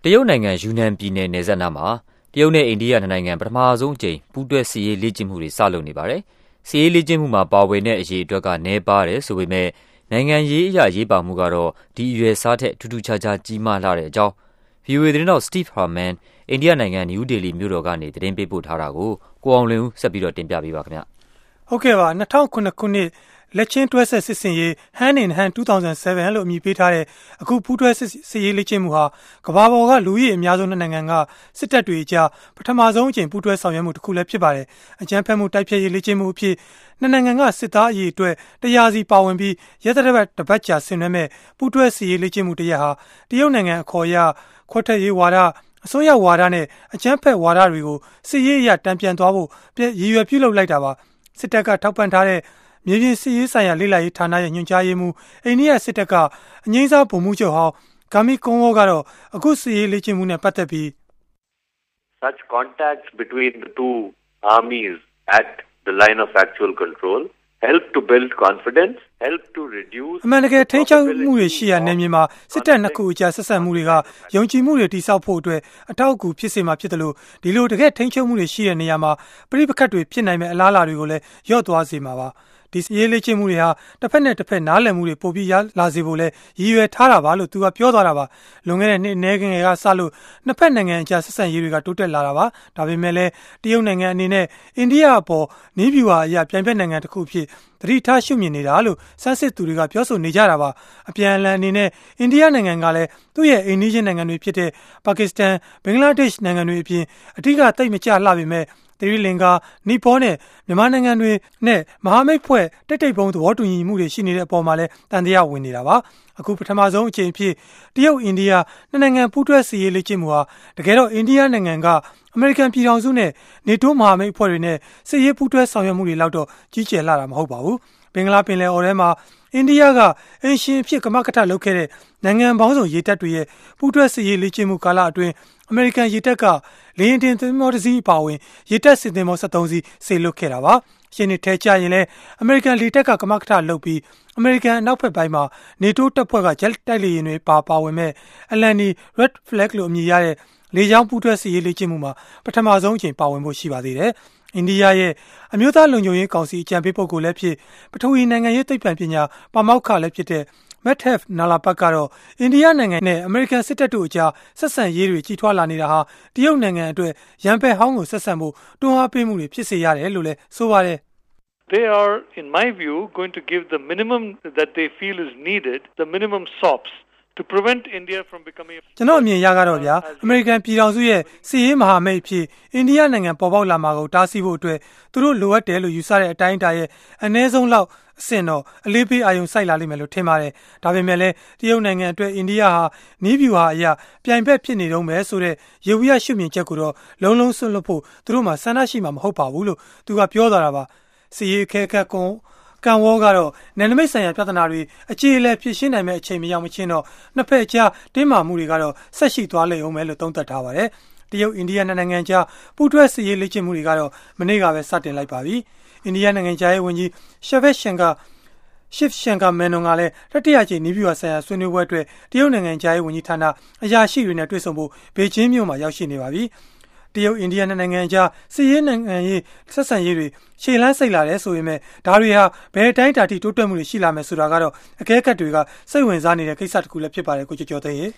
ရုတ်နိုင်ငံယူနန်ပြည်နယ်နယ်စပ်နားမှာတရုတ်နဲ့အိန္ဒိယနှစ်နိုင်ငံပထမဆုံးအကြိမ်ပူးတွဲစစ်ရေးလေ့ကျင့်မှုတွေစလုပ်နေပါတယ်။စစ်ရေးလေ့ကျင့်မှုမှာပါဝင်တဲ့အရေးအတွက်ကနည်းပါးတယ်ဆိုပေမဲ့နိုင်ငံရေးအရာရေးပါမှုကတော့ဒီအရွယ်စားထက်ထူးထူးခြားခြားကြီးမားလာတဲ့အကြောင်း VOA သတင်းတော် Steve Herman အိန္ဒိယနိုင်ငံနယူးဒေလီမြို့တော်ကနေသတင်းပေးပို့ထားတာကိုကိုအောင်လွင်ဦးဆက်ပြီးတော့တင်ပြပေးပါခင်ဗျ။ဟုတ်ကဲ့ပါ2009ခုနှစ်လက်ချင်းတွဲဆက်စစ်စင်ရေး Hand in Hand 2007လို့အမည်ပေးထားတဲ့အခုပူးတွဲစစ်ရေးလေ့ကျင့်မှုဟာကမ္ဘာပေါ်ကလူဦးရေအများဆုံးနိုင်ငံကစစ်တပ်တွေအကြားပထမဆုံးအကြိမ်ပူးတွဲဆောင်ရွက်မှုတစ်ခုလည်းဖြစ်ပါတယ်။အကြမ်းဖက်မှုတိုက်ဖျက်ရေးလေ့ကျင့်မှုအဖြစ်နှစ်နိုင်ငံကစစ်သားအရေးအတွက်100စီပါဝင်ပြီးရဲတပ်ဖွဲ့တစ်ပတ်ကြာဆင်နွှဲမဲ့ပူးတွဲစစ်ရေးလေ့ကျင့်မှုတစ်ရက်ဟာတရုတ်နိုင်ငံအခေါ်အရခွဲထွက်ရေးဝါဒအစိုးရဝါဒနဲ့အကြမ်းဖက်ဝါဒတွေကိုစစ်ရေးအရတံပြန်သွားဖို့ရည်ရွယ်ပြုလုပ်လိုက်တာပါ။စစ်တပ်ကထောက်ပံ့ထားတဲ့မြေပြင်စစ်ရေးဆိုင်ရာလေ့လာရေးဌာနရဲ့ညွှန်ကြားရေးမှူးအိန္ဒိယစစ်တပ်ကအငိမ့်စားဗိုလ်မှူးချုပ်ဟောင်းဂါမီကွန်ဝေါကတော့အခုစစ်ရေးလေ့ကျင့်မှုနဲ့ပတ်သက်ပြီး Such contacts between the two armies at the line of actual control help to build confidence, help to reduce အမှန်တကယ်ထိန်းချုပ်မှုတွေရှိရာနေမြေမှာစစ်တပ်နှစ်ခုအကြားဆက်ဆံမှုတွေကယုံကြည်မှုတွေတိစောက်ဖို့အတွက်အထောက်အကူဖြစ်စေမှာဖြစ်တယ်လို့ဒီလိုတကယ်ထိန်းချုပ်မှုတွေရှိတဲ့နေရာမှာပြိပခတ်တွေဖြစ်နိုင်မဲ့အလားအလာတွေကိုလည်းရော့သွားစေမှာပါဒီရေးလေ့ကျင့်မှုတွေဟာတစ်ဖက်နဲ့တစ်ဖက်နားလည်မှုတွေပိုပြီးရလာစေဖို့လဲရည်ရွယ်ထားတာပါလို့သူကပြောသွားတာပါလွန်ခဲ့တဲ့နှစ်အနည်းငယ်ကစလို့နှစ်ဖက်နိုင်ငံအကြားဆက်ဆံရေးတွေကတိုးတက်လာတာပါဒါပေမဲ့လည်းတရုတ်နိုင်ငံအနေနဲ့အိန္ဒိယအပေါ်နည်းဗျူဟာအရာပြိုင်ဖက်နိုင်ငံတစ်ခုဖြစ်သတိထားရှုမြင်နေတာလို့စမ်းစစ်သူတွေကပြောဆိုနေကြတာပါအပြန်အလှန်အနေနဲ့အိန္ဒိယနိုင်ငံကလည်းသူ့ရဲ့အိမ်နီးချင်းနိုင်ငံတွေဖြစ်တဲ့ပါကစ္စတန်ဘင်္ဂလားဒေ့ရှ်နိုင်ငံတွေအပြင်အထူးတိတ်မကျလှပေမဲ့သီရိလင်္ကာနီပေါနဲ့မြန်မာနိုင်ငံတွေနဲ့မဟာမိတ်ဖွဲ့တိတ်ပုံသဘောတူညီမှုတွေရှိနေတဲ့အပေါ်မှာလည်းတန်တရားဝင်နေတာပါအခုပထမဆုံးအချိန်ဖြစ်တရုတ်အိန္ဒိယနှစ်နိုင်ငံပူးတွဲစစ်ရေးလေ့ကျင့်မှုဟာတကယ်တော့အိန္ဒိယနိုင်ငံကအမေရိကန်ပြည်ထောင်စုနဲ့နေတိုးမဟာမိတ်အဖွဲ့တွေနဲ့စစ်ရေးပူးတွဲဆောင်ရွက်မှုတွေလောက်တော့ကြီးကျယ်လာတာမဟုတ်ပါဘူးဘင်္ဂလားပင်လယ်အော်ထဲမှာအိန္ဒိယကအင်ရှင်အဖြစ်ကမကထလုပ်ခဲ့တဲ့နိုင်ငံပေါင်းစုံရေတပ်တွေရဲ့ပူးတွဲစစ်ရေးလေ့ကျင့်မှုကာလအတွင်းအမေရိကန်ရေတပ်ကလေယာဉ်တင်သင်္ဘောတစ်စီးအပါအဝင်ရေတပ်စစ်သင်္ဘော73စီးစေလွှတ်ခဲ့တာပါရှင်းနေထဲကျရင်လည်းအမေရိကန်လေတပ်ကကမကထလုပ်ပြီးအမေရိကန်အနောက်ဘက်ပိုင်းမှာနေတိုးတပ်ဖွဲ့ကဂျက်တိုက်လေယာဉ်တွေပါဝင်မဲ့အလန်နီ Red Flag လို့အမည်ရတဲ့လေကြောင်းပူးတွဲစစ်ရေးလေ့ကျင့်မှုမှာပထမဆုံးအချိန်ပါဝင်ဖို့ရှိပါသေးတယ်အိန္ဒိယရဲ့အမျိုးသားလုံခြုံရေးကောင်စီအကြံပေးပုဂ္ဂိုလ်လည်းဖြစ်ပထဝီနိုင်ငံရေးသိပ္ပံပညာပါမောက္ခလည်းဖြစ်တဲ့Madhav Nalapat ကတော့အိန္ဒိယနိုင်ငံနဲ့အမေရိကန်စစ်တပ်တို့အကြားဆက်ဆံရေးတွေကြီးထွားလာနေတာဟာတရုတ်နိုင်ငံအတွက်ရန်ဘက်ဟောင်းကိုဆက်ဆံဖို့တွန်းအားပေးမှုတွေဖြစ်စေရတယ်လို့လည်းဆိုပါတယ် They are, in my view, going to give the minimum that they feel is needed, the minimum SOPs, to prevent India from becoming a... ကျွန်တော်အမြင်ရကတော့ဗျာအမေရိကန်ပြည်ထောင်စုရဲ့စီးရေးမဟာမိတ်ဖြစ်အိန္ဒိယနိုင်ငံပေါ်ပေါက်လာမှာကိုတားဆီးဖို့အတွက်သူတို့လိုအပ်တယ်လို့ယူဆတဲ့အတိုင်းအတာရဲ့အနည်းဆုံးလောက်အဆင့်တော့အလေးပေးအာရုံစိုက်လာလိမ့်မယ်လို့ထင်ပါတယ်။ဒါပေမဲ့လည်းတရုတ်နိုင်ငံအတွက်အိန္ဒိယဟာနီးဗျူဟာအရာပြိုင်ဘက်ဖြစ်နေတော့မယ်ဆိုတဲ့ရေဝိရရှုမြင်ချက်ကိုတော့လုံးလုံးဆွန့်လွတ်ဖို့သူတို့မှဆန္ဒရှိမှာမဟုတ်ပါဘူးလို့သူကပြောသွားတာပါ။စီရေးခဲခက်ကွန်ကန်ဝေါကတော့နယ်နိမိတ်ဆိုင်ရာပြဿနာတွေအခြေအလဲဖြစ်ရှင်းနိုင်မဲ့အချိန်မရောက်မချင်းတော့နှစ်ဖက်အကြားတင်းမာမှုတွေကတော့ဆက်ရှိသွားလိမ့်ဦးမယ်လို့သုံးသပ်ထားပါတယ်။တရုတ်အိန္ဒိယနိုင်ငံအကြားပူးတွဲစစ်ရေးလေ့ကျင့်မှုတွေကတော့မနေ့ကပဲစတင်လိုက်ပါပြီ။အိန္ဒိယနိုင်ငံခြားရေးဝန်ကြီးShiv Shankar Menon ကလည်းတတိယကြိမ်နီးဗျူဟာဆိုင်ရာဆွေးနွေးပွဲအတွက်တရုတ်နိုင်ငံခြားရေးဝန်ကြီးဌာနအရာရှိတွေနဲ့တွေ့ဆုံဖို့ဘေကျင်းမြို့မှာရောက်ရှိနေပါပြီ။တရုတ်အိန္ဒိယနိုင်ငံအကြားစစ်ရေးနိုင်ငံရေးဆက်ဆံရေးတွေရှေ့လန်းစိတ်လာတယ်ဆိုပေမဲ့ဒါတွေဟာဘယ်တိုင်းတာထိတိုးတက်မှုတွေရှိလာမယ်ဆိုတာကတော့အကဲခတ်တွေကစိတ်ဝင်စားနေတဲ့ကိစ္စတစ်ခုလည်းဖြစ်ပါတယ်ကိုကျော်ကျော်သိန်း